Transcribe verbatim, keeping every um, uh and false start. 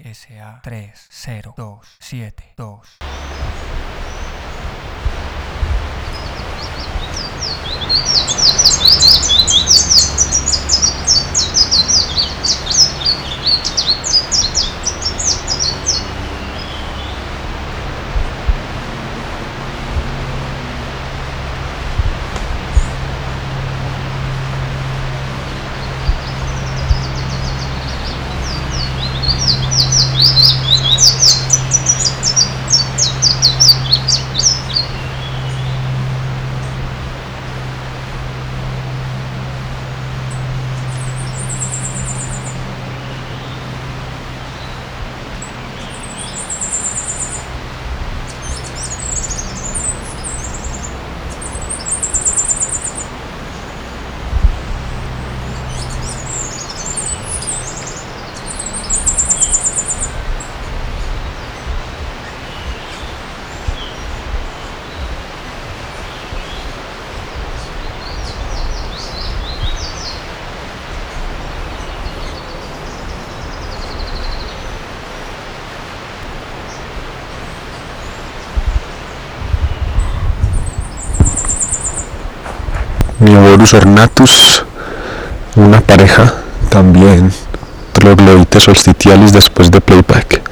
S A tres cero dos siete dos. Mioborus ornatus, una pareja también, troglodytes solstitialis después de playback.